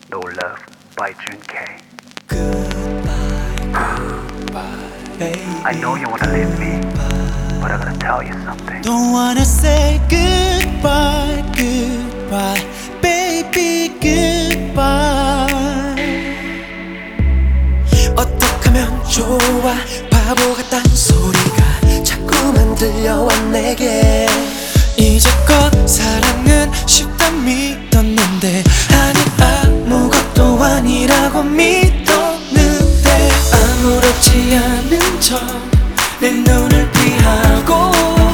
No Love by June K. I know you wanna leave me, but I gotta tell you something. Don't wanna say goodbye, goodbye, baby, goodbye. 어떻게 하면 좋아? 바보 같다는 소리가 자꾸만 들려와 내게. 이제껏 사랑은 쉽다 믿었는데 아니 아무것도 아니라고 믿었는데 아무렇지 않은 척 내 눈을 피하고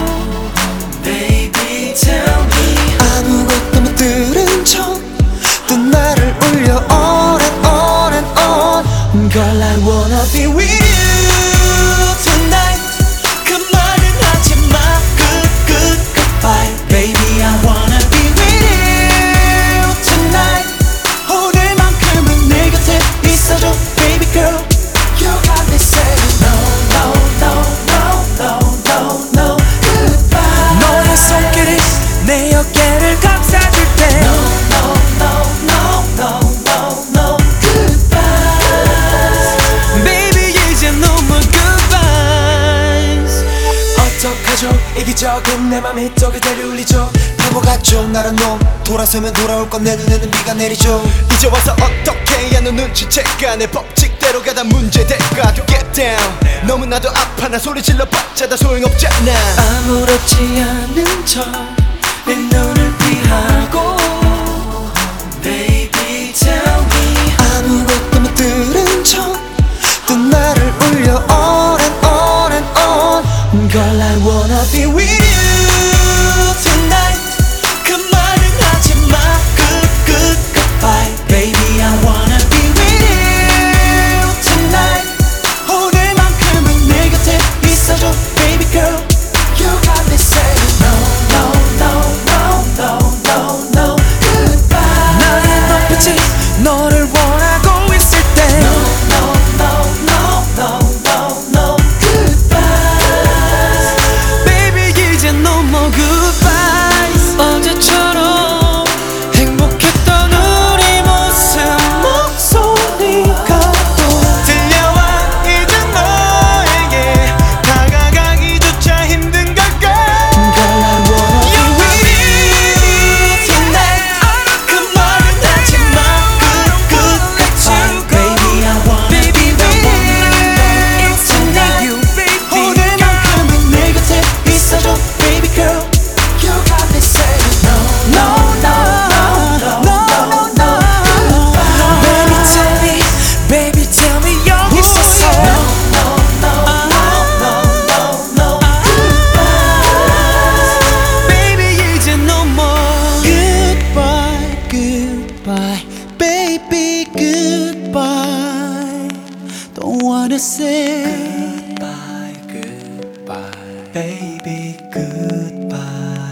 Baby tell me 아무것도 못 들은 척 또 나를 울려 on and on and on Girl I wanna be with you tonight 그 말은 하지마 goodbye Baby I wanna be with you tonight 오늘만큼은 내 곁에 있어줘 Baby girl You got me saying no no no no no no goodbye 너의 손길이 내 어깨를 감싸줄 때 No no no no no no no goodbye Baby 이제 no more goodbyes 어떡하죠 이기적인 내 맘이 또 그대를 울리죠 바보 같죠 나란 놈 돌아서면 돌아올 건 내 눈에는 비가 내리죠 이제 와서 어떻게 해야 너 눈치채까 내 법칙대로 가다 문제될까 To get down 너무나도 아파 나 소리 질러봤자 다 소용없잖아 아무렇지 않은 척 내 눈을 피하고 Baby tell me 아무것도 못 들은 척 또 나를 울려 on and on and on Girl I wanna be with you tonight 그 말은 하지마 goodbye Baby I wanna be with you tonight 오늘만큼은 내 곁에 있어줘 Baby girl You got me saying no no no no no no no goodbye 나의 눈빛이 너를 원하고 있을 때 No no no no no no no goodbye Baby 이제 no more goodbyes 어제처럼 행복했던 우리 모습 목소리가 또 들려와 이제 너에게 다가가기조차 힘든 걸까 Girl I wanna be with you tonight 그 말은 하지마 goodbye Baby I wanna be with you tonight 오늘만큼은 내 곁에 있어줘 Baby girl You got me saying no no no no no no no Baby tell me Baby tell me 여기 있었어 No no no no no no goodbye Baby 이제 no more Goodbye goodbye Baby goodbye Don't wanna say Goodbye goodbye Baby goodbye